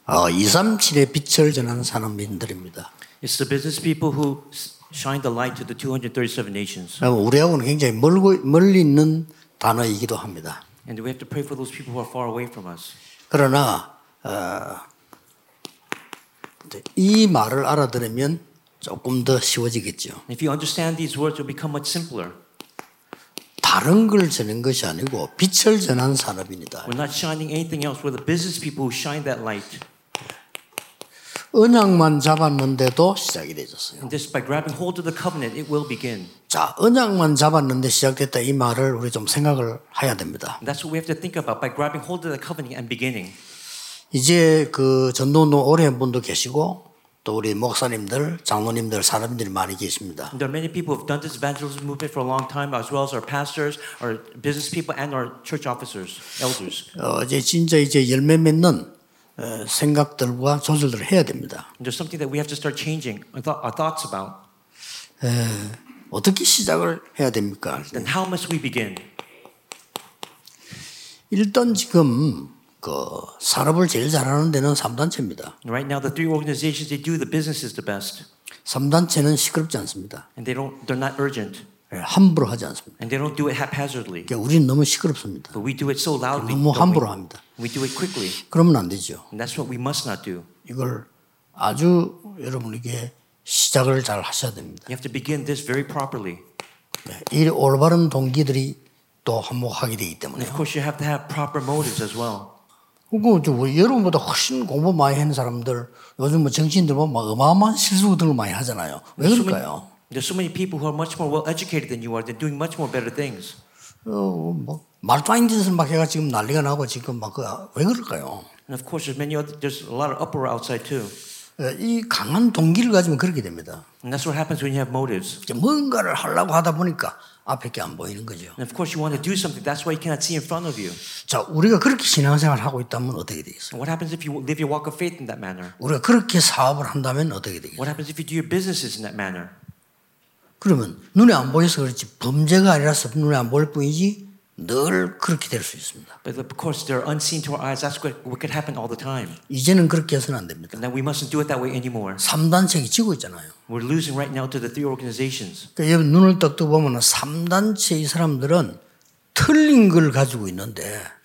237의 빛을 전하는 산업인들입니다. It's the business people who shine the light to the 237 nations. 우리하고는 굉장히 멀리 있는 단어이기도 합니다. And we have to pray for those people who are far away from us. 그러나 이 말을 알아들으면 조금 더 쉬워지겠죠. If you understand these words, it will become much simpler. 다른 걸 전한 것이 아니고 빛을 전한 산업입니다. We're not shining anything else. We're the business people who shine that light. 언약만 잡았는데도 시작이 되었어요. And just by grabbing hold of the covenant, it will begin. 자, 언약만 잡았는데 시작됐다 이 말을 우리 좀 생각을 해야 됩니다. And that's what we have to think about by grabbing hold of the covenant and beginning. 이제 그 전도운동 오래 한 분도 계시고 또 우리 목사님들, 장로님들, 사람들이 많이 계십니다. There are many people who have done this evangelism movement for a long time, as well as our pastors, our business people, and our church officers, elders. 이제 진짜 열매 맺는 생각들과 조절들을 해야 됩니다. And there's something that we have to start changing our thoughts about. 어떻게 시작을 해야 됩니까? Then how must we begin? 일단 지금 그 산업을 제일 잘하는 데는 3단체입니다. Right now, the three organizations they do the businesses the best. 3단체는 시끄럽지 않습니다. And they're not urgent. 함부로 하지 않습니다. And they don't do it haphazardly. 그러니까 우리는 너무 시끄럽습니다. But we do it so loudly. 너무 함부로 합니다. We do it quickly. 그러면 안 되죠. And that's what we must not do. 이걸 아주 여러분에게 시작을 잘 하셔야 됩니다. You have to begin this very properly. 이 올바른 동기들이 또 한몫하게 되기 때문에. And of course, you have to have proper motives as well. 그리고 여러분보다 훨씬 공부 많이 하는 사람들 요즘 뭐 정치인들 보면 막 어마어마한 실수들을 많이 하잖아요. 왜 그럴까요? There's so many people who are much more well educated than you are. They're doing much more better things. 뭐 말도 안 되는 짓을 막 해가 지금 난리가 나고 지금 막 왜 그럴까요? And of course, there's a lot of uproar outside too. 이 강한 동기를 가지면 그렇게 됩니다. And that's what happens when you have motives. 뭔가를 하려고 하다 보니까 앞에 게 안 보이는 거죠. And of course, you want to do something. That's why you cannot see in front of you. 자, 우리가 그렇게 신앙생활을 하고 있다면 어떻게 되겠어요? And what happens if you live your walk of faith in that manner? 우리가 그렇게 사업을 한다면 어떻게 되겠어요? What happens if you do your businesses in that manner? 그러면 눈에 안 보여서 그렇지 범죄가 아니라서 눈에 안 보일 뿐이지 늘 그렇게 될 수 있습니다. But of course, they're unseen to our eyes. That's what could happen all the time. 이제는 그렇게 해서는 안 됩니다. And that we mustn't do it that way anymore. 3단체가 지고 있잖아요. We're losing right now to the three organizations. 그러니까 여러분 눈을 떡 보면 3단체 이 사람들은 틀린 걸 가지고 있는데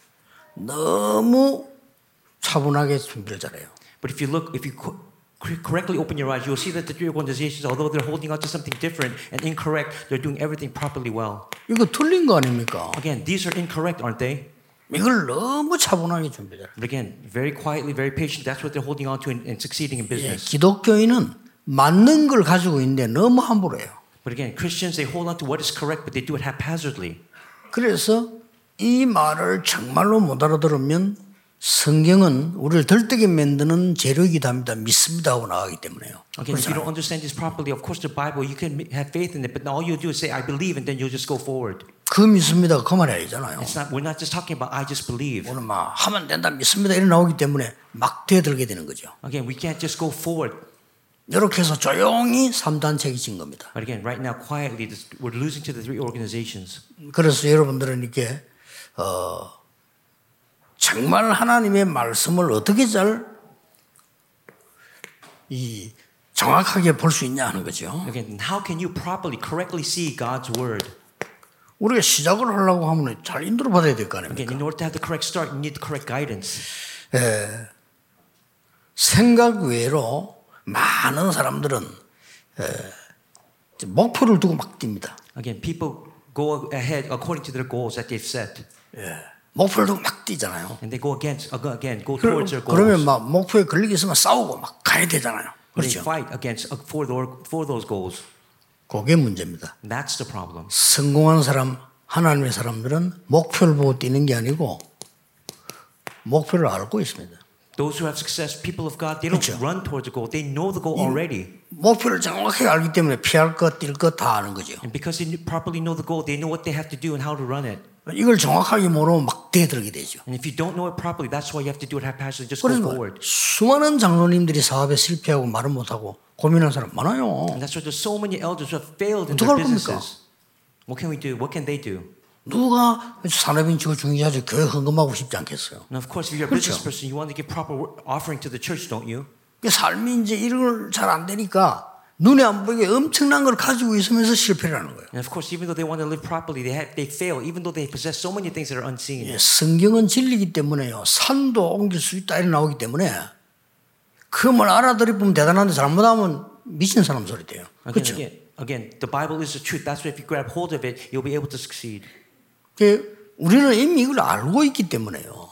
너무 차분하게 준비를 잘해요. But if you correctly open your eyes, you'll see that the three organizations, although they're holding out to something different and incorrect, they're doing everything properly well. 이거 틀린 거 아닙니까? Again, these are incorrect, aren't they? 이걸 너무 차분하게 준비 잘해요. But again, very quietly, very patient. That's what they're holding on to and succeeding in business. 기독교인은 맞는 걸 가지고 있는데 너무 함부로 해요. But again, Christians, they hold on to what is correct, but they do it haphazardly. 그래서 이 말을 정말로 못 알아들으면 성경은 우리를 들뜨게 만드는 재료이기도 합니다. 믿습니다 하고 나가기 때문에요. Again, if you don't understand this properly, of course the Bible, you can have faith in it, but all you do is say, I believe, and then you'll just go forward. 그 믿습니다가 그 말이 아니잖아요. We're not just talking about I just believe. 오늘 막 하면 된다 믿습니다 이런 나오기 때문에 막 뛰어들게 되는 거죠. Again, we can't just go forward. 이렇게 해서 조용히 3단체가 진 겁니다. But again, right now, quietly, we're losing to the three organizations. 그래서 여러분들은 이렇게 정말 하나님의 말씀을 어떻게 정확하게 볼 수 있냐 하는 거죠. Again, how can you properly, correctly see God's word? 우리가 시작을 하려고 하면 잘 인도를 받아야 될 거 아닙니까? Again, in order to have the correct start, you need the correct guidance. 생각 외로 많은 사람들은 목표를 두고 막 뜁니다. Again, people go ahead according to their goals that they've set. 목표를 두고 막 뛰잖아요. And they go towards their goals. 그러면 막 목표에 걸리기 있으면 싸우고 막 가야 되잖아요. They 그렇죠? fight for those goals. 그게 문제입니다. That's the problem. 성공한 사람, 하나님의 사람들은 목표를 보고 뛰는 게 아니고 목표를 알고 있습니다. Those who have success, people of God, they don't 그렇죠. run towards the goal. They know the goal already. 목표를 정확하게 알기 때문에 피할 것, 뛸 것 다 아는 거죠. And because they properly know the goal, they know what they have to do and how to run it. 이걸 정확하게 모르면 막 뛰어들게 되죠. And if you don't know it properly, that's why you have to do it haphazardly. Just go 그래서 forward. 수많은 장로님들이 사업에 실패하고 말을 못하고 고민하는 사람 많아요. And that's why there's so many elders who have failed in 어떡할 their 겁니까? businesses. What can we do? What can they do? 누가 산업인치고 중개자죠 교회 헌금하고 싶지 않겠어요. And of course, if you're a business person, you want to give proper offering to the church, don't you? 삶이 이제 이런 걸 잘 안 되니까 눈에 안 보이게 엄청난 걸 가지고 있으면서 실패를 하는 거예요. And of course, even though they want to live properly, they fail, even though they possess so many things that are unseen. 성경은 진리이기 때문에요. 산도 옮길 수 있다 이래 나오기 때문에 그 말 알아들이면 대단한데 잘못하면 미친 사람 소리 돼요. 그렇죠? Again, the Bible is the truth. That's why if you grab hold of it, you'll be able to succeed. 우리는 이미 이걸 알고 있기 때문에요.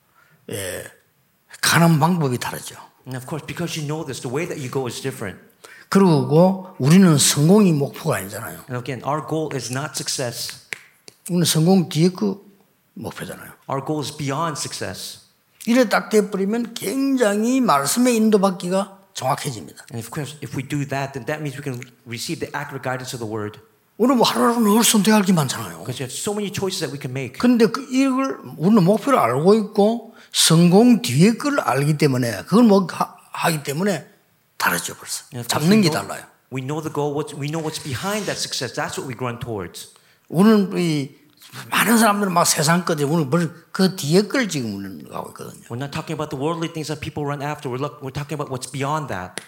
가는 방법이 다르죠. And of course, because you know this, the way that you go is different. 그리고 우리는 성공이 목표가 아니잖아요. And again, our goal is not success. 우리는 성공 뒤에 그 목표잖아요. Our goal is beyond success. 이래 딱 돼버리면 굉장히 말씀에 인도받기가 정확해집니다. And of course, if we do that, then that means we can receive the accurate guidance of the Word. 우리는 뭐 하루하루 늘 선택할 게 많잖아요. Because you have so many choices that we can make. 근데 이걸 우리는 목표를 알고 있고 성공 뒤에 걸 알기 때문에 그걸 뭐 하기 때문에 다르죠 벌써. 잡는 게 달라요. We know the goal. We know what's behind that success. That's what we run towards. 우리는 이 많은 사람들은 막 세상 거지. 우리는 그 뒤에 걸 지금 우리는 가고 있거든요. We're not talking about the worldly things that people run after. We're talking about what's beyond that.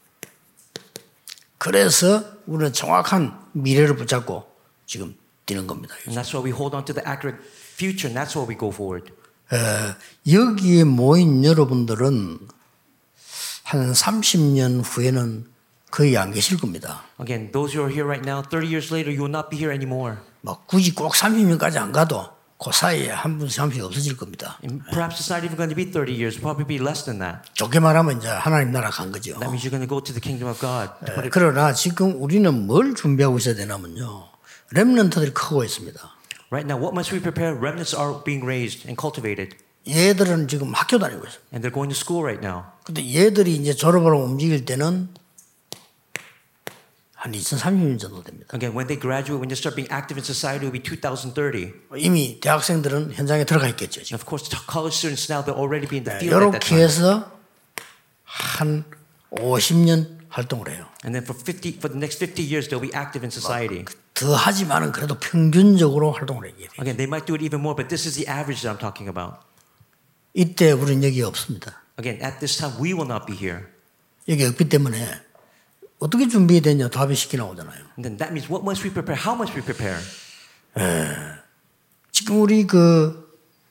그래서 우리는 정확한 미래를 붙잡고 지금 뛰는 겁니다. And that's why we hold on to the accurate future, and that's why we go forward. 여기에 모인 여러분들은 한 30년 후에는 거의 안 계실 겁니다. Again, those who are here right now, 30 years later, you will not be here anymore. 막 굳이 꼭 30년까지 안 가도 그 사이에 한 분씩 한 분씩 없어질 겁니다. And perhaps it's not even going to be 30 years. It'll probably be less than that. 좋게 말하면 이제 하나님 나라 간 거죠. That means you're going to go to the kingdom of God. 그러나 지금 우리는 뭘 준비하고 있어야 되냐면요. 렘넌트들이 크고 있습니다. Right now, what must we prepare? Remnants are being raised and cultivated. 얘들은 지금 학교 다니고 있어요. And they're going to school right now. 근데 얘들이 이제 졸업하러 움직일 때는 한 2030년 정도 됩니다. Again, when they graduate, when they start being active in society, it will be 2030. 이미 대학생들은 현장에 들어가 있겠죠. And of course, college students now, they'll already be in the field at that 이렇게 time. 해서 한 50년 활동을 해요. And then for the next 50 years, they'll be active in society. 더 하지만은 그래도 평균적으로 활동을 해야 돼요. Again, they might do it even more, but this is the average that I'm talking about. 이때 우리는 여기 없습니다. Again, at this time, we will not be here. 여기 없기 때문에 어떻게 준비해야 되냐 답이 쉽게 나오잖아요. And then that means what must we prepare? How must we prepare? 지금 우리 그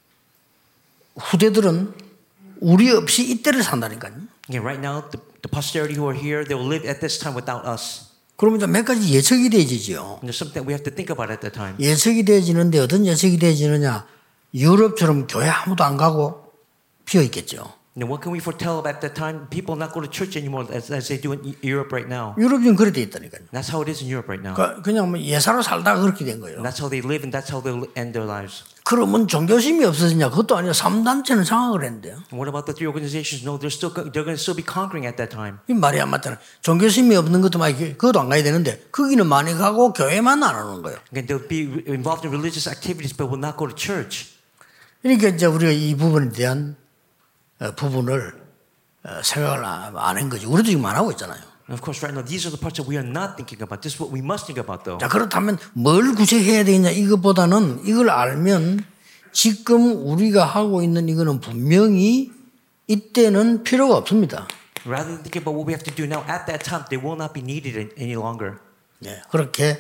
후대들은 우리 없이 이때를 산다니까요. Again, right now, the posterity who are here, they will live at this time without us. 그러면 이제 몇 가지 예측이 되어지죠. And there's something that we have to think about at that time. 예측이 되어지는데 어떤 예측이 되어지느냐. 유럽처럼 교회 아무도 안 가고 비어 있겠죠. Now, what can we foretell at that time? People not go to church anymore as they do in Europe right now. 유럽은 그렇게 돼 있다니까요. That's how it is in Europe right now. 그냥 뭐 예사로 살다가 그렇게 된 거예요. And that's how they live, and that's how they'll end their lives. 그러면 종교심이 없어지냐? 그것도 아니라 3단체는 장악을 했는데요. And what about the three organizations? No, they're going to still be conquering at that time. 이 말이 안 맞잖아요. 종교심이 없는 것도 많이 그것도 안 가야 되는데 거기는 많이 가고 교회만 안 오는 거예요. Again, they'll be involved in religious activities, but will not go to church. 그러니까 이제 우리가 이 부분에 대한 부분을 생각을 안 한 거지. 우리도 지금 안 하고 있잖아요. And of course, right now, these are the parts that we are not thinking about. This is what we must think about, though. 자, 그렇다면 뭘 구체해야 되냐 이것보다는 이걸 알면 지금 우리가 하고 있는 이거는 분명히 이때는 필요가 없습니다. Rather than thinking about what we have to do now, at that time, they will not be needed any longer. 네, 그렇게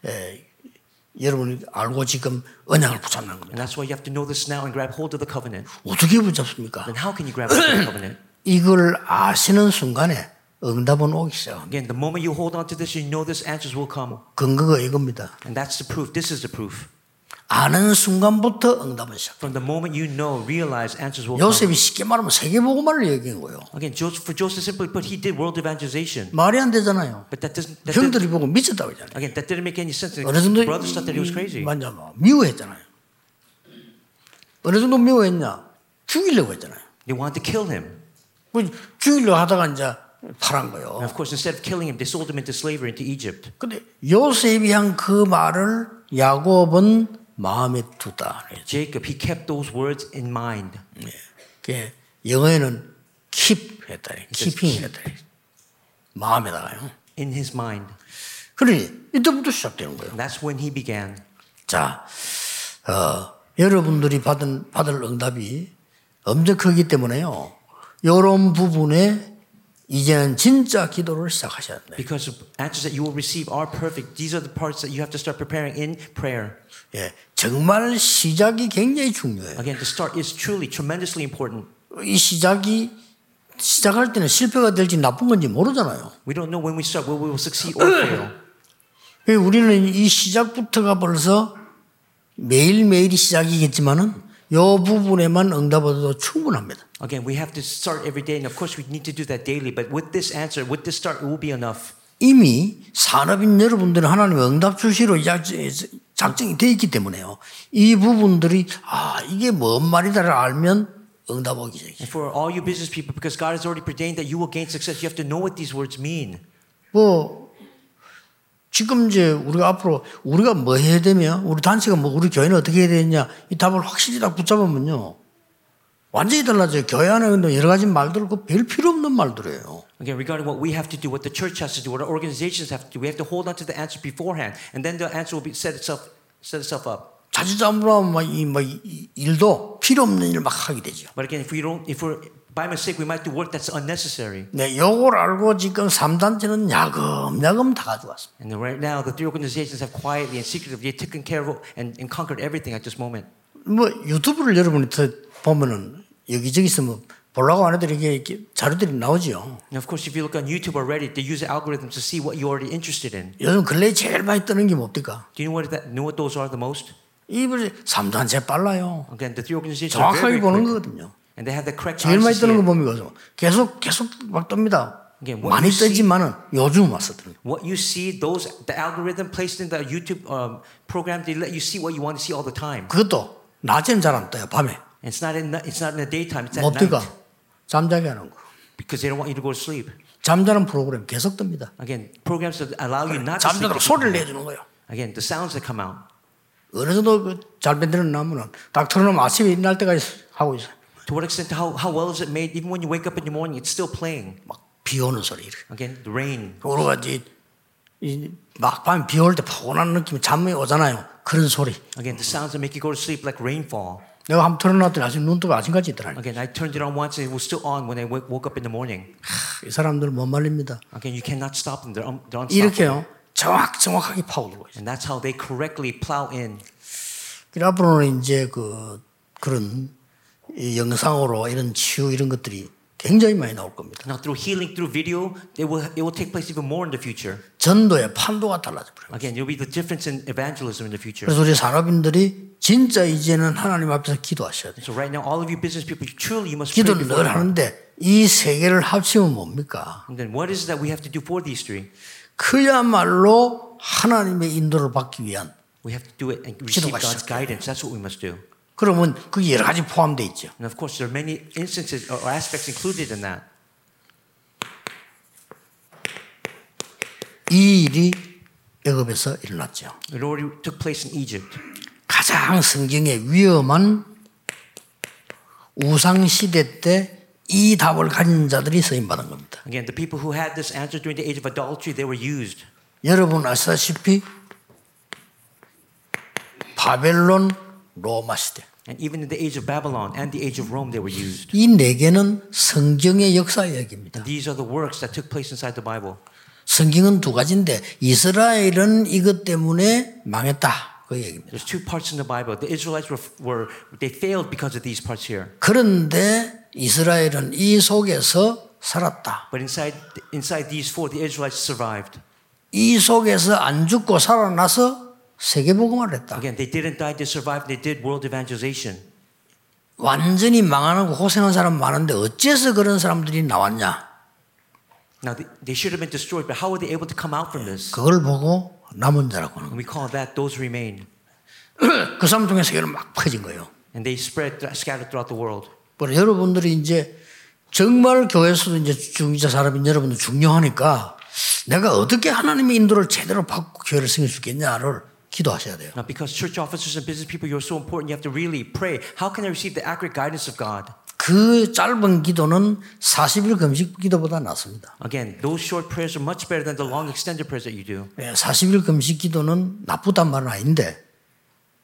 여러분이 알고 지금 언약을 붙잡는 겁니다. And that's why you have to know this now and grab hold of the covenant. 어떻게 붙잡습니까? Then how can you grab hold of the covenant? 이걸 아시는 순간에 응답은 오기 시작합니다. Again, the moment you hold on to this, you know this, answers will come. 근거가 이겁니다. And that's the proof. This is the proof. 아는 순간부터 응답은 시작. From the moment you know, realize, answers will come. 요셉이 쉽게 말하면 세계복음화를 얘기한 거예요. Again, for Joseph, simply put, he did world evangelization. 말이 안 되잖아요. But that doesn't. 형들이 보고 미쳤다고 했잖아요. Again, that didn't make any sense. The 어느 정도 brothers thought that he was crazy. 맞냐, 미워했잖아요. 어느 정도 미워했냐? 죽이려고 했잖아요. They wanted to kill him. 죽이려고 하다가 이제 팔은 거예요. And of course, instead of killing him, they sold him into slavery into Egypt. 근데 요셉이 한 그 말을 야곱은 마음에 두다. Jacob, he kept those words in mind. 네. 영어에는 keep 했다. keeping 했다. 마음에다가요. In his mind. 그러니 이때부터 시작되는 거예요. And that's when he began. 자, 여러분들이 받을 응답이 엄청 크기 때문에요. 이런 부분에 이제는 진짜 기도를 시작하셔야 돼요. Because the answers that you will receive are perfect. These are the parts that you have to start preparing in prayer. 예, 정말 시작이 굉장히 중요해요. Again, the start is truly tremendously important. 이 시작할 때는 실패가 될지 나쁜 건지 모르잖아요. We don't know when we start whether we will succeed or fail. 우리는 이 시작부터가 벌써 매일매일이 시작이겠지만은 이 부분에만 응답받아도 충분합니다. Again, we have to start every day, and of course we need to do that daily. But with this answer, with this start, it will be enough. 이미 산업인 여러분들은 하나님의 응답 주시로 작정이 되어 있기 때문에요. 이 부분들이 이게 뭔 말이다를 알면 응답 오기 시작해요. And for all you business people, because God has already preordained that you will gain success, you have to know what these words mean. 지금 이제 우리가 앞으로 우리가 뭐 해야 되며 우리 단체가 우리 교회는 어떻게 해야 되느냐 이 답을 확실히 딱 붙잡으면요 완전히 달라져요. 교회 안에 여러 가지 말들 별 필요 없는 말들이에요. Again, regarding what we have to do, what the church has to do, what our organizations have to do, we have to hold on to the answer beforehand, and then the answer will be set itself up. 자칫잘못하면 일도 필요 없는 일 막 하게 되죠. But again, if we're by mistake, we might do work that's unnecessary. 네, 요걸 알고 지금 3단체는 야금야금 다 가져왔습니다. And right now, the three organizations have quietly and secretively taken care of and conquered everything at this moment. 유튜브를 여러분이 보면은 여기저기서 보려고 안 해도 이렇게 자료들이 나오죠. And of course, if you look on YouTube already, they use the algorithms to see what you're already interested in. 요즘 근래에 제일 많이 뜨는 게 뭡니까? Do you know what those are the most? 이분이 3단체 빨라요. Again, the three organizations are 정확하게 very 보는 quick. 거거든요. And they have the correct 제일 많이 eyes to 뜨는 거 see it. 뭡니까? 계속 막 뜹니다. Again, what 많이 you see- 뜨지만은 요즘 와서 뜨는 거. What you see, the algorithm placed in the YouTube program, they let you see what you want to see all the time. 그것도 낮에는 잘 안 떠요. 밤에. And it's not in the daytime, it's at 못 night. 뜨가 잠자게 하는 거. Because they don't want you to go to sleep. 잠자는 프로그램 계속 뜹니다. Again, programs that allow you not to sleep. 잠자도록 소리를 내주는 거예요. Again, the sounds that come out. 어느 정도 잘 만드는 나무는 딱 틀어놓으면 아침에 일어날 때까지 하고 있어요. To what extent, how well is it made? Even when you wake up in the morning, it's still playing. 막 비 오는 소리 이렇게. Again, the rain. 우리가 막 밤에 비 올 때 포근한 느낌이 잠이 오잖아요. 그런 소리. Again, the sounds that make you go to sleep like rainfall. 내가 한번 틀어놨더니 아직 눈 뜨고 아침까지 있더라고요. Again, I turned it on once and it was still on when I woke up in the morning. 이 사람들 못 말립니다. Again, you cannot stop them. They're unstoppable. 이렇게요. 정확하게 파고들고 있어요. And that's how they correctly plow in. 앞으로는 이제 그런 영상으로 이런 치유 이런 것들이 굉장히 많이 나올 겁니다. Now, through healing, through video, it will take place even more in the future. 전도의 판도가 달라져 버려요. Again, there will be the difference in evangelism in the future. 그래서 우리 산업인들이 진짜 이제는 하나님 앞에서 기도하셔야 돼요. So right now, all of you business people, truly you must pray 기도는 before 늘 God. 하는데 이 세 개를 합치면 뭡니까? And then what is it that we have to do for these three? 그야말로 하나님의 인도를 받기 위한. We have to do it and receive 기도가 God's 시작돼요. guidance. That's what we must do. 그러면 그게 여러 가지 포함되어 있죠. And of course, there are many instances or aspects included in that. 이 일이 애굽에서 일어났죠. It already took place in Egypt. 가장 성경에 위험한 우상 시대 때 이 답을 가진 자들이 쓰임 받은 겁니다. Again, the people who had this answer during the age of idolatry, they were used. 여러분 아시다시피 바벨론 로마 시대 And even in the age of Babylon and the age of Rome, they were used. 이 네 개는 성경의 역사 이야기입니다. And these are the works that took place inside the Bible. 성경은 두 가지인데 이스라엘은 이것 때문에 망했다. 그 얘기입니다. There's two parts in the Bible. The Israelites they failed because of these parts here. 그런데 이스라엘은 이 속에서 살았다. But inside these four, the Israelites survived. 이 속에서 안 죽고 살아나서 세계복음을 했다. Again, they didn't die, they survived, they did world evangelization. 완전히 망하고 고생한 사람 많은데 어째서 그런 사람들이 나왔냐? Now, they should have been destroyed, but how were they able to come out from this? 그걸 보고 남은 자라고 하는 And we call that those who remain. 거예요. 그 사람 중에 세계는 막 퍼진 거예요. And they scattered throughout the world. 그래서 여러분들이 이제 정말 교회에서도 이제 중직자 사람인 여러분들 중요하니까 내가 어떻게 하나님의 인도를 제대로 받고 교회를 섬길 수 있겠냐를 기도하셔야 돼요. Now, because church officers and business people, you're so important, you have to really pray. How can I receive the accurate guidance of God? 그 짧은 기도는 40일 금식 기도보다 낫습니다. Again, those short prayers are much better than the long extended prayers that you do. 40일 금식 기도는 나쁘단 말은 아닌데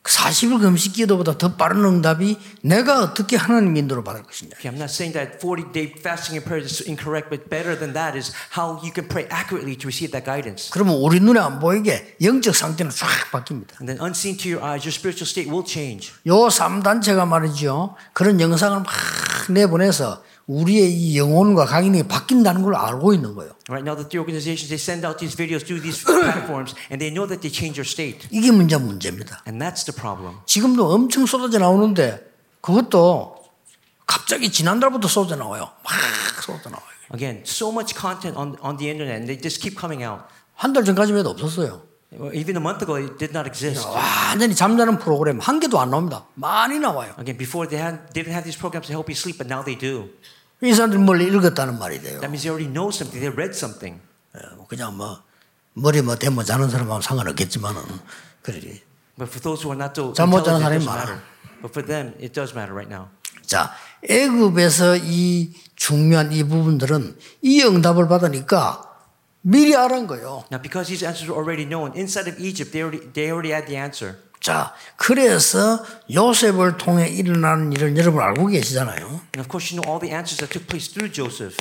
40일 금식 기도보다 더 빠른 응답이 내가 어떻게 하나님 인도를 받을 것이냐. Okay, I'm not saying that 40-day fasting and prayer is incorrect, but better than that is how you can pray accurately to receive that guidance. 그러면 우리 눈에 안 보이게 영적 상태는 쫙 바뀝니다. And then unseen to your eyes, your spiritual state will change. 요 3단체가 말이죠. 그런 영상을 막 내보내서 우리의 이 영혼과 각인이 바뀐다는 걸 알고 있는 거예요. Right now, the three organizations, they send out these videos through these platforms, and they know that they change your state. 이게 문제입니다. And that's the problem. 지금도 엄청 쏟아져 나오는데 그것도 갑자기 지난달부터 쏟아져 나와요. 막 쏟아져 나와요. Again, so much content on the internet, and they just keep coming out. 한 달 전까지만 해도 없었어요. Even a month ago, it did not exist. 완전히 잠자는 프로그램 한 개도 안 나옵니다. 많이 나와요. Again, before they didn't have these programs to help you sleep, but now they do. 이 사람들이 뭘 읽었다는 말이 돼요. That means they already know something. They read something. 그냥 뭐 머리 대면 자는 사람하고 상관없겠지만은 그래. But for those who are not so 잠 못 자는 intelligent, it 사람이 doesn't 많아. matter. But for them, it does matter right now. 자, 애굽에서 이 중요한 이 부분들은 이 응답을 받으니까 미리 알은 거예요. Now, because these answers were already known inside of Egypt, they already had the answer. 자, 그래서 요셉을 통해 일어나는 일을 여러분 알고 계시잖아요. And of course, you know all the answers that took place through Joseph.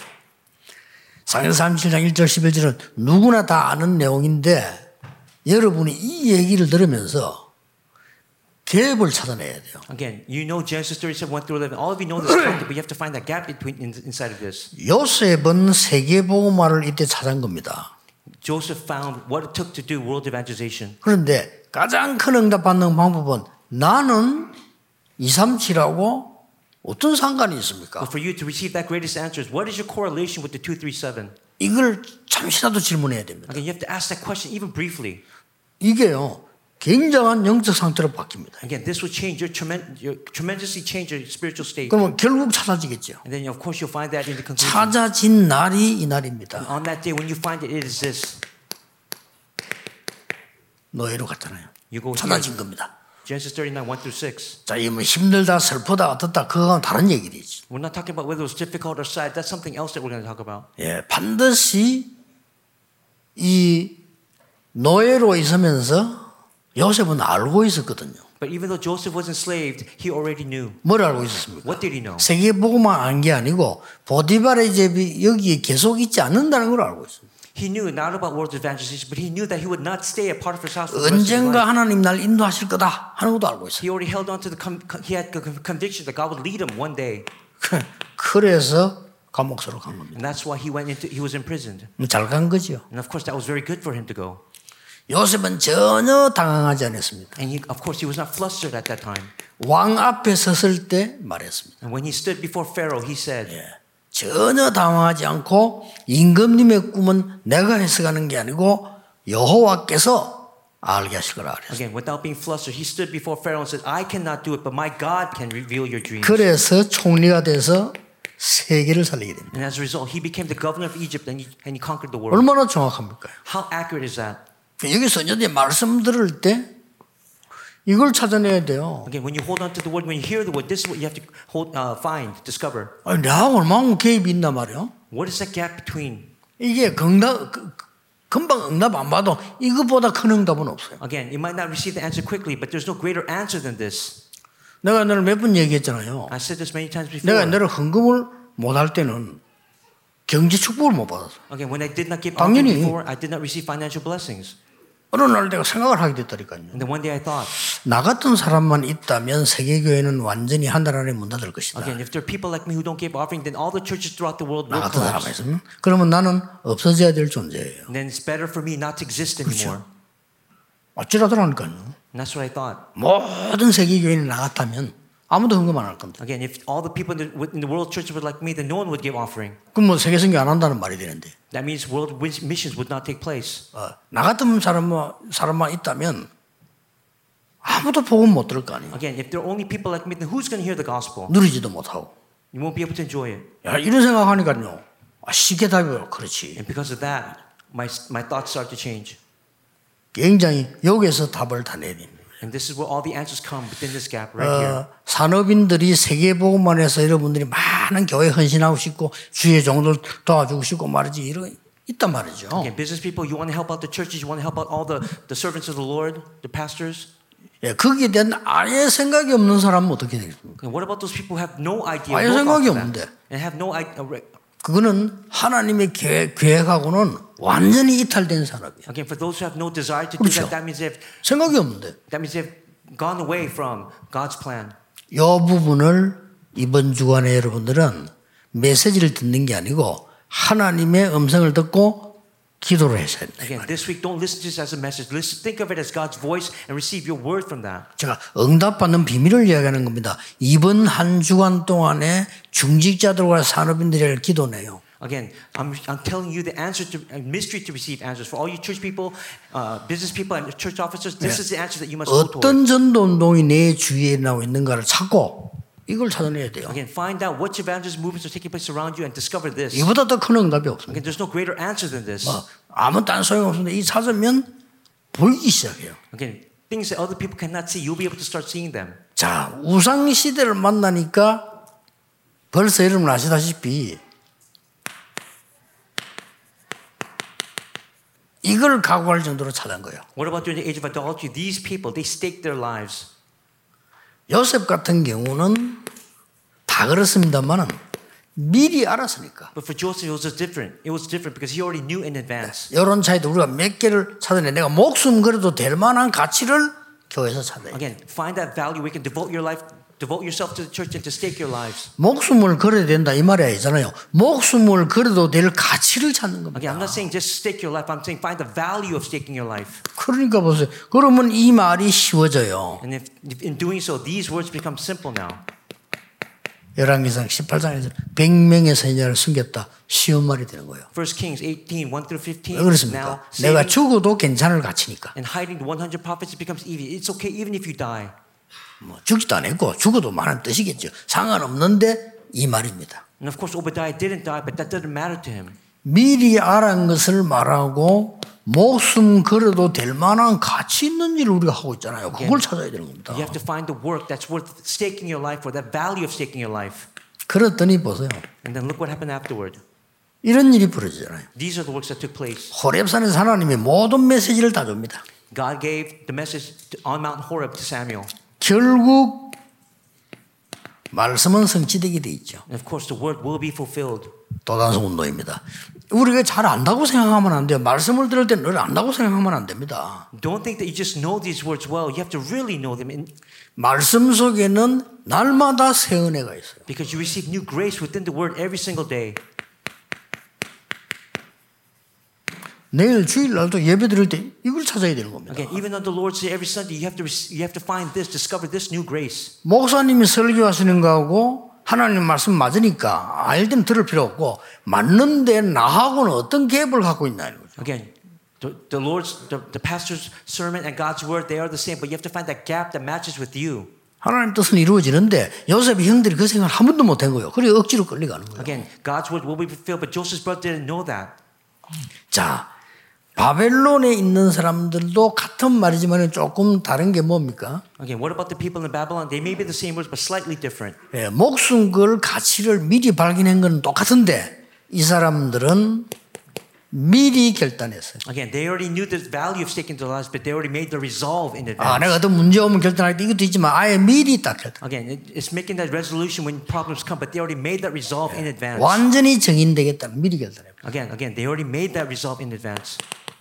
사무엘상 37장 1절 11절은 누구나 다 아는 내용인데 여러분이 이 얘기를 들으면서 갭을 찾아내야 돼요. Again, you know Genesis 37, 1 through 11. All of you know this content, but you have to find that gap inside of this. 요셉은 세계복음화를 이때 찾은 겁니다. Joseph found what it took to do world evangelization. 그런데 가장 큰 응답 받는 방법은 나는 237하고 어떤 상관이 있습니까? But for you to receive that greatest answers, what is your correlation with the 237? 이걸 잠시라도 질문해야 됩니다. Again, you have to ask that question even briefly. 이게요 굉장한 영적 상태로 바뀝니다. Again, this will change your tremendously change your spiritual state. 그러면 결국 찾아지겠죠. And then of course you'll find that in the conclusion. 찾아진 날이 이 날입니다. On that day when you find it, it is this. 노예로 갔잖아요. You go 찾아진 here. 겁니다. Genesis 39, 1 through 6. 자, 이 뭐 힘들다, 슬프다, 어떻다 그거는 다른 얘기지. We're not talking about whether it was difficult or sad. That's something else that we're going to talk about. 예, 반드시 이 노예로 있으면서 요셉은 알고 있었거든요. But even though Joseph was enslaved, he already knew. 뭘 알고 있었습니까? What did he know? 세계복음만 안 게 아니고 보디발의 집이 여기에 계속 있지 않는다는 걸 알고 있습니다. He knew not about world evangelization, but he knew that he would not stay a part of his house for the rest of his 언젠가 life. 하나님 날 인도하실 거다 하는 것도 알고 있어요. He already held on to he had the conviction that God would lead him one day. 그래서 감옥으로 간 겁니다. And that's why he was imprisoned. 잘 간 거죠. And of course that was very good for him to go. 요셉은 전혀 당황하지 않았습니다. And of course he was not flustered at that time. 왕 앞에 섰을 때 말했습니다. And when he stood before Pharaoh, he said, 전혀 당황하지 않고 임금님의 꿈은 내가 해석하는 게 아니고 여호와께서 알게 하실 거라 그랬어요. again, without being flustered, he stood before Pharaoh and said, I cannot do it, but my God can reveal your dreams. 그래서 총리가 돼서 세계를 살리게 됩니다. And as a result, he became the governor of Egypt and he conquered the world. 얼마나 정확합니까? How accurate is that? 여기 선녀들이 말씀 들을 때 이걸 찾아내야 돼요. Again, when you hold on to the word, when you hear the word, this is what you have to find, discover. 아니, 내가 얼마나 개입이 있나 말이야. What is that gap between? 이게 금방 응답 안 받아도 이것보다 큰 응답은 없어요. Again, you might not receive the answer quickly, but there's no greater answer than this. 내가 너를 몇 번 얘기했잖아요. I said this many times before. 내가 너를 헌금을 못 할 때는 경제 축복을 못 받았어. Again, when I did not give 당연히. offering before, I did not receive financial blessings. 어느 날 내가 생각을 하게 됐다니까요. And then one day I thought, 나 같은 사람만 있다면 세계교회는 완전히 한 달 안에 문 닫을 것이다. again, if there are people like me who don't give offering, then all the churches throughout the world 나 will 같은 사람만 collapse. 있으면 그러면 나는 없어져야 될 존재예요. And then it's better for me not to exist anymore. 어찌라더라니까요. And that's what I thought. 모든 세계교회는 나 같다면 아무도 헌금 안 할 겁니다. Again, if all the people in the world church were like me, then no one would give offering. 그럼 뭐 세계선교 안 한다는 말이 되는데 That means world missions would not take place. 나 같은 사람만 있다면 아무도 복음 못 들을 거 아니에요. Again, if there are only people like me, then who's going to hear the gospel? 누리지도 못하고. You won't be able to enjoy it. 야, 이런 생각하니까요. 쉽게 답이요. 그렇지. And because of that, my thoughts start to change. 굉장히 여기에서 답을 다 내야 됩니다. And this is where all the answers come within this gap right here. 산업인들이 세계복음만 해서 여러분들이 많은 교회 헌신하고 싶고 주의 종들 도와주고 싶고 말이지 이런 있단 말이죠. Again, business people, you want to help out the churches, you want to help out all the servants of the Lord, the pastors. 예, 거기에 대한 아예 생각이 없는 사람은 어떻게 되겠습니까? And what about those people who have no idea? 아예 no 생각이 thought of 없는데. that, and have no idea. 그거는 하나님의 계획하고는 완전히 이탈된 산업이에요. Again, for those who have no desire to do 그렇죠. that, 생각이 없는데. that means they've gone away from God's plan. 이 부분을 이번 주간에 여러분들은 메시지를 듣는 게 아니고 하나님의 음성을 듣고 기도를 하셔야 된다. Again, this week, don't listen to this as a message. Listen, think of it as God's voice and receive your word from that. 제가 응답받는 비밀을 이야기하는 겁니다. 이번 한 주간 동안에 중직자들과 산업인들의 기도네요. Again, I'm telling you the answer to mystery to receive answers for all you church people, business people, and church officers. This is the answer that you must go toward. 어떤 전도 운동이 내 주위에 나오고 있는가를 찾고 이걸 찾아내야 돼요. Again, find out which evangelist movements are taking place around you and discover this. 이보다 더 큰 응답이 없습니다. Again, there's no greater answer than this. 아무 딴 소용 없는데 이 찾으면 보이기 시작해요. Again, things that other people cannot see, you'll be able to start seeing them. 자, 우상 시대를 만나니까 벌써 여러분 아시다시피 이걸 각오할 정도로 찾은 거예요. What about during the age of idolatry? These people, they staked their lives. 요셉 같은 경우는 다 그렇습니다만은 미리 알았으니까. But for Joseph, it was different. It was different because he already knew in advance. 이런 차이도 우리가 몇 개를 찾아내. 내가 목숨 걸어도 될 만한 가치를 교회에서 찾아야 돼. Again, find that value where you can devote your life, devote yourself to the church and to stake your lives. 목숨을 걸어야 된다 이 말이 아니잖아요. 목숨을 걸어도 될 가치를 찾는 겁니다. Again, I'm not saying just stake your life. I'm saying find the value of staking your life. 그러니까 보세요. 그러면 이 말이 쉬워져요. And if in doing so, these words become simple now. 열왕기상 18장에서 100명의 선지자를 숨겼다. 쉬운 말이 되는 거예요. 1 Kings 18, 1-15. 왜 그렇습니까? 내가 죽어도 괜찮을 가치니까. And hiding the 100 prophets, it becomes easy. It's okay even if you die. 뭐 죽지도 않았고 죽어도 많은 뜻이겠죠. 상관없는데 이 말입니다. And of course, Obadiah didn't die, but that doesn't matter to him. 미리 알은 것을 말하고 목숨 걸어도 될 만한 가치 있는 일을 우리가 하고 있잖아요. 그걸 찾아야 되는 겁니다. You have to find the work that's worth staking your life for, that value of staking your life. 그랬더니 보세요. And then look what happened afterward. 이런 일이 벌어지잖아요. These are the works that took place. 호렙산에서 하나님이 모든 메시지를 다 줍니다. God gave the message on Mount Horeb to Samuel. 결국 말씀은 성취되게 돼 있죠. And of course, the word will be fulfilled. 도단성 운동입니다. 우리가 잘 안다고 생각하면 안 돼요. 말씀을 들을 때 늘 안다고 생각하면 안 됩니다. Don't think that you just know these words well. You have to really know them 말씀 속에는 날마다 새 은혜가 있어요. because you receive new grace within the word every single day. 내일 주일날도 예배 드릴 때 이걸 찾아야 되는 겁니다. Again, even on the Lord's Day every Sunday, you have to find this, discover this new grace. 목사님이 설교하시는 거하고 하나님 말씀 맞으니까 알든 들을 필요 없고 맞는데 나하고는 어떤 갭을 갖고 있나 이런 거죠. Again, the pastor's sermon and God's word, they are the same, but you have to find that gap that matches with you. 하나님 뜻은 이루어지는데 요셉의 형들이 그 생각을 한 번도 못한 거예요. 그래 억지로 끌려가는 거예요. Again, God's word will be fulfilled, but Joseph's brother didn't know that. 자, 바벨론에 있는 사람들도 같은 말이지만 조금 다른 게 뭡니까? Again, what about the people in Babylon? They may be the same words, but slightly different. 예, 목숨 걸 가치를 미리 발견한 건 똑같은데 이 사람들은 미리 결단했어요. Again, they already knew the value of staking their lives, but they already made the resolve in 아, advance. 내가 어떤 문제 오면 결단할 때 이것도 있지만 아예 미리 딱 결단. Again, it's making that resolution when problems come, but they already made that resolve in advance. 완전히 정인되겠다는 미리 결단해요. Again, they already made that resolve in advance.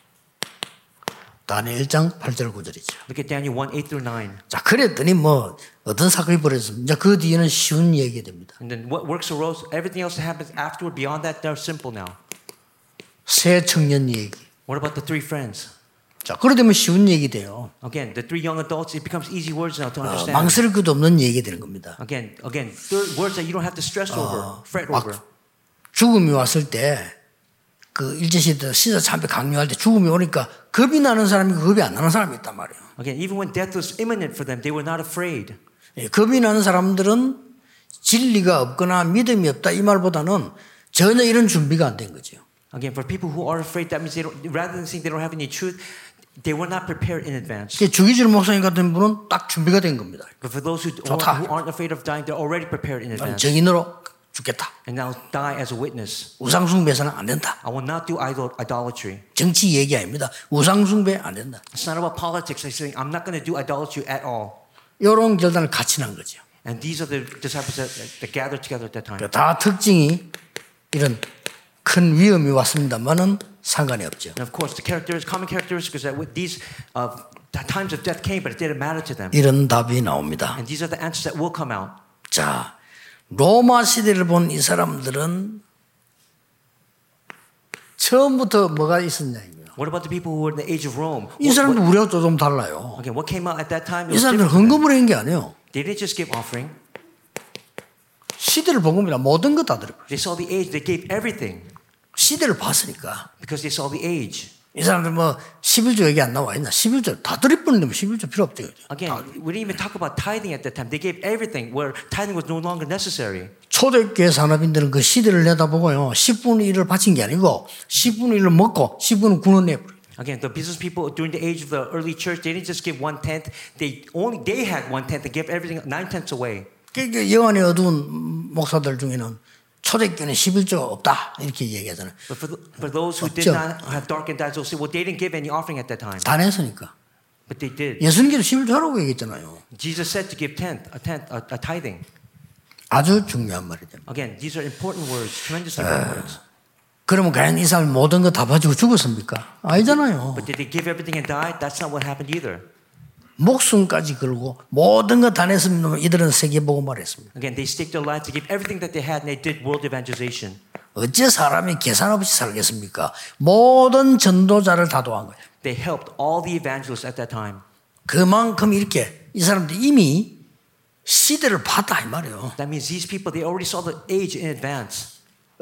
다니엘 1장 8절 9절이죠. Look at Daniel 1, 8 through 9. 자, 그랬더니 뭐 어떤 사건이 벌어졌습니다. 이제 그 뒤에는 쉬운 얘기가 됩니다. And then what works arose, everything else that happens afterward, beyond that, they're simple now. 새 청년 얘기. What about the three friends? 자, 그러되면 쉬운 얘기 돼요. Again, the three young adults, it becomes easy words now to understand. 망설일 것도 없는 얘기 되는 겁니다. Again, words that you don't have to stress over, fret over. 죽음이 왔을 때 그 일제시대 시사 참배 강요할 때 죽음이 오니까 겁이 나는 사람이 겁이 안 나는 사람이 있단 말이에요. Again, even when death was imminent for them, they were not afraid. 예, 겁이 나는 사람들은 진리가 없거나 믿음이 없다 이 말보다는 전혀 이런 준비가 안 된 거죠. Again, for people who are afraid, that means they don't, rather than saying they don't have any truth, they were not prepared in advance. 주기질 목사님 같은 분은 딱 준비가 된 겁니다. But for those who 좋다. aren't afraid of dying, they're already prepared in advance. 정인으로 죽겠다. and now die as a witness. 우상숭배에서는 안 된다. I will not do idolatry. 정치 얘기 아닙니다. 우상숭배 안 된다. It's not about politics. I'm saying I'm not going to do idolatry at all. 이런 결단을 같이 난 거죠. And these are the disciples that gathered together at that time. 다 특징이 이런 큰 위험이 왔습니다만은 상관이 없죠. And of course, the common characteristics is that with these times of death came, but it didn't matter to them. 이런 답이 나옵니다. And these are the answers that will come out. 자, 로마 시대를 본 이 사람들은 처음부터 뭐가 있었냐 이거예요. What about the people who were in the age of Rome? 이 사람들 우리하고 좀 달라요. Again, what came out at that time? 이 사람들 헌금을 한 게 아니에요. They didn't just give offering. 시대를 본 겁니다. 모든 것 다 드려요. They saw the age. They gave everything 시대를 봤으니까. because they saw the age. 이 사람들 뭐 11조 얘기 안 나와 있나? 11조 다 드릴 뻔했는데 11조 필요 없죠. Again, we didn't even talk about tithing at that time. They gave everything where tithing was no longer necessary. 초대교회 산업인들은 그 시대를 내다보고요. 10분의 1을 바친 게 아니고 10분의 1을 먹고 10분은 군원내버려요. Again, the business people during the age of the early church, they didn't just give 1/10. They had 1/10. They gave everything 9/10 away. 그러니까 영안이 어두운 목사들 중에는 초대교회는 11조 없다 이렇게 얘기하잖아요. But for those who did not have darkened eyes, they'll say, well, they didn't give any offering at that time. 다 냈으니까. But they did. 예수님께서 11조 하라고 얘기했잖아요. Jesus said to give a tithing. 아주 중요한 말이죠. Again, these are important words, tremendously important words. 그러면 과연 이 사람이 모든 거 다 가지고 죽었습니까? 아니잖아요. But did they give everything and die? That's not what happened either. 목숨까지 걸고 모든 거 다 냈으면 이들은 세계보고 말했습니다. Again, they staked their lives to give everything that they had, and they did world evangelization. 어째 사람이 계산 없이 살겠습니까? 모든 전도자를 다 도한 거예요. They helped all the evangelists at that time. 그만큼 이렇게 이 사람들이 이미 시대를 봤다 이 말이에요. That means these people, they already saw the age in advance.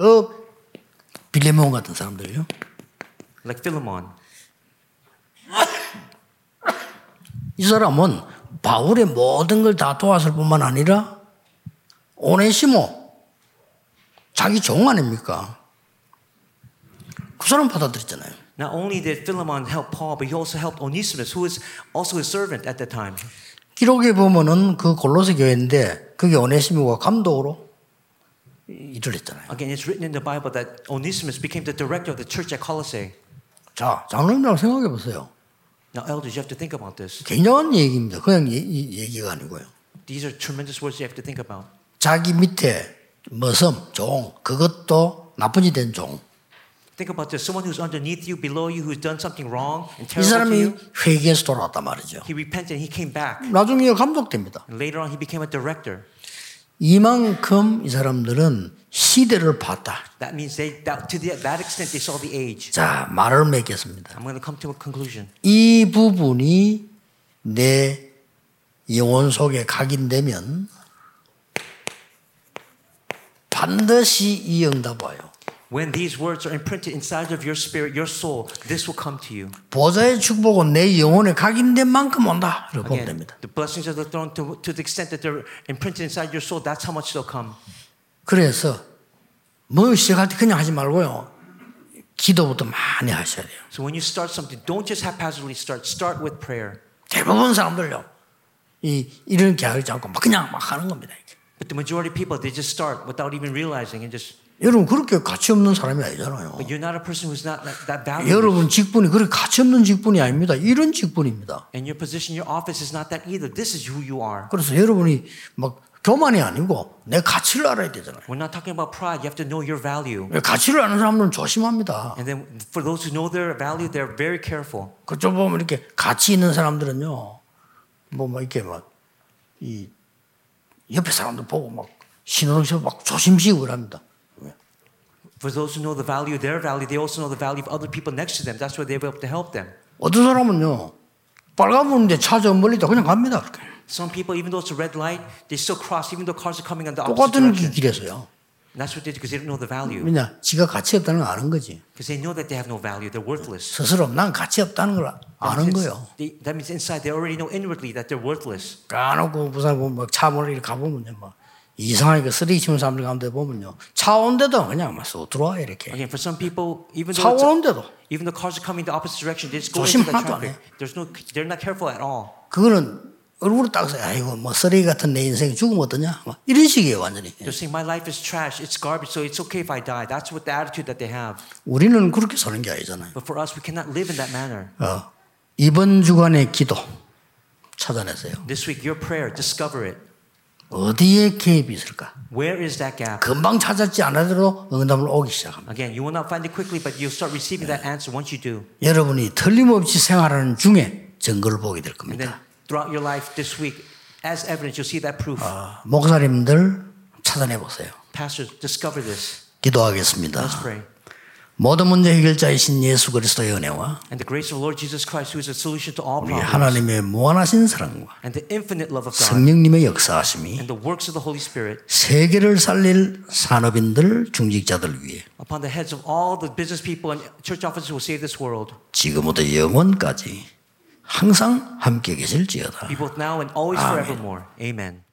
빌레몬 같은 사람들요. Like Philemon. 이 사람은 바울의 모든 걸 다 도왔을 뿐만 아니라 오네시모 자기 종 아닙니까? 그 사람 받아들였잖아요. Not only did Philemon help Paul, but he also helped Onesimus, who was also his servant at that time. 기록에 보면은 그 골로새 교회인데 그게 오네시모가 감독으로 일을 했잖아요. Again, it's written in the Bible that Onesimus became the director of the church at Colossae. 자, 장로님들 생각해 보세요. Now, elders, you have to think about this. 굉장한 얘기입니다. 그냥 얘기가 아니고요. These are tremendous words you have to think about. 자기 밑에 머슴, 종, 그것도 나쁘지 된 종. Think about this. Someone who's underneath you, below you, who's done something wrong and 이 terrible to 사람이 you. 회개해서 돌아왔단 말이죠. He repented and he came back. 나중에 감독됩니다. And later on, he became a director. 이만큼 이 사람들은 시대를 봤다. That means to that extent, they saw the age. 자, 말을 맺겠습니다. I'm going to come to a conclusion. 이 부분이 내 영혼 속에 각인되면 반드시 이 응답 와요. When these words are imprinted inside of your spirit, your soul, this will come to you. 보좌의 축복은 내 영혼에 각인된 만큼 온다. 이렇게 보면 Again, 됩니다. the blessings of the throne, to the extent that they're imprinted inside your soul, that's how much they'll come. 그래서 뭐 시작할 때 그냥 하지 말고요. 기도부터 많이 하셔야 돼요. So when you start something, don't just haphazardly start. Start with prayer. 대부분 사람들요. 이런 계획을 잡고 막 그냥 막 하는 겁니다. But the majority of people, they just start without even realizing and just. 여러분 그렇게 가치 없는 사람이 아니잖아요. But you're not a person who's not that valuable. 여러분 직분이 그렇게 가치 없는 직분이 아닙니다. 이런 직분입니다. And your position, your office is not that either. This is who you are. 그래서 여러분이 막 교만이 아니고 내 가치를 알아야 되잖아요. We're not talking about pride. You have to know your value. 가치를 아는 사람들은 조심합니다. And then for those who know their value, they're very careful. 그쪽 보면 이렇게 가치 있는 사람들은요, 뭐 이렇게 막 이 옆에 사람들 보고 막 신호등처럼 막 조심스럽게 합니다. For those who know the value of their value, they also know the value of other people next to them. That's why they're able to help them. 어떤 사람은요, 빨간불인데 차 저 멀리다 그냥 갑니다. 그렇게. Some people, even though it's a red light, they still cross, even though cars are coming on the opposite 똑같은 direction. 길에서요. And that's what they do because they don't know the value. 왜냐, 지가 가치 없다는 걸 아는 거지. Because they know that they have no value. They're worthless. 스스로 난 가치 없다는 걸 아는 거예요. That means inside they already know inwardly that they're worthless. 까놓고 부산 보면 차 몰래 가보면요, 막 이상하게 쓰레기 치는 사람들 가운데 보면요, 차 오는데도 그냥 막 쏘 들어와 이렇게. Again, for some people, even 차 though 오는데도 even the cars are coming the opposite direction, they just go 조심 into the 하나도 안 traffic. They're not careful at all. 그거는 얼굴을 딱 써요. 아이고 뭐 쓰레기 같은 내 인생이 죽으면 어떠냐? 막 이런 식이에요 완전히. They're saying my life is trash, it's garbage, so it's okay if I die. That's what the attitude that they have. 우리는 그렇게 사는 게 아니잖아요. But for us, we cannot live in that manner. 이번 주간의 기도 찾아내세요. This week, your prayer, discover it. 어디에 갭이 있을까? Where is that gap? 금방 찾았지 않아도 응답을 오기 시작합니다. Again, you will not find it quickly, but you'll start receiving that answer once you do. 여러분이 틀림없이 생활하는 중에 증거를 보게 될 And then 겁니다. throughout your life this week, as evidence, you'll see that proof. 목사님들 찾아내 보세요. Pastors, discover this. 기도하겠습니다. Let's pray. 모든 문제 해결자이신 예수 그리스도의 은혜와 And the grace of Lord Jesus Christ, who is a solution to all 우리 problems, 하나님의 무한하신 사랑과 and the infinite love of God, 성령님의 역사하심이 and the works of the Holy Spirit, 세계를 살릴 산업인들, 중직자들 위해 upon the heads of all the business people and church officers who will save this world, 지금부터 영원까지 항상 함께 계실지어다. be both now and always Amen. forevermore. Amen.